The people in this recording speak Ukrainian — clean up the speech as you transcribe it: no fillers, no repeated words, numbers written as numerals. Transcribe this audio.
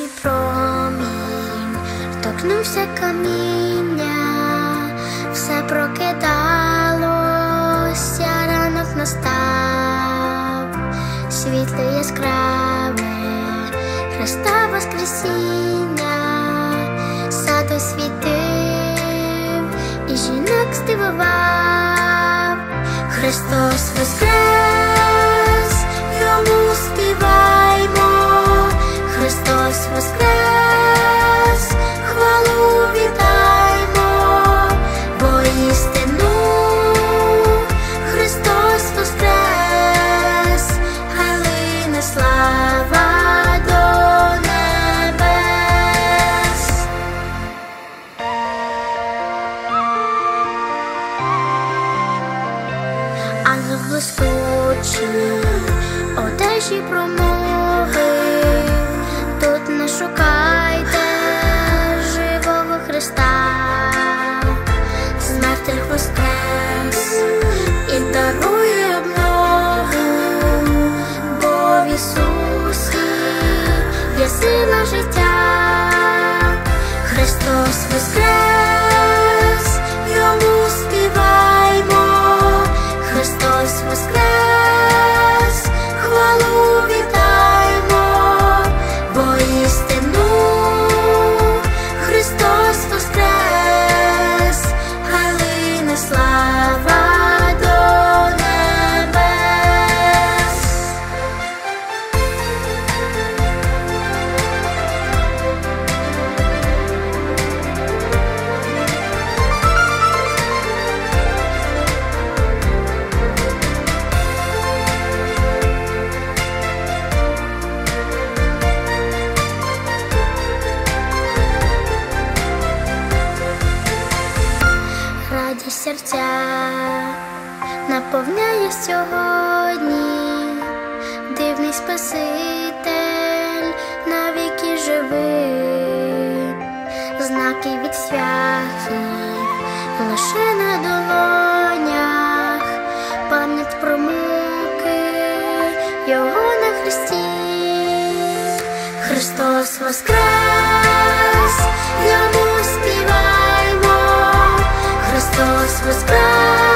твій промінь торкнувся каміння, все прокидалося, ранок настав, світле яскраве Христа воскресіння, сад освітив і жінок здивував. Христос воскрес, йому співаймо, Христос воскрес, хвалу віддаймо, бо істину Христос воскрес, хай лине слава до небес. Ангел блискучий одежі промовив: тут не шукайте живого Христа, з мертвих воскрес і дарує обнову, бо в Ісусі є сила життя. Христос воскрес, йому співаймо, Христос воскрес, хвалу віддаймо, бо істину Христос воскрес, хай лине слава до небес. Радість серця наповняє сьогодні, дивний Спаситель навіки живий, знаки від святів лише на долонях, пам'ять про муки його на хресті. Христос воскрес, йому співаймо, Христос воскрес.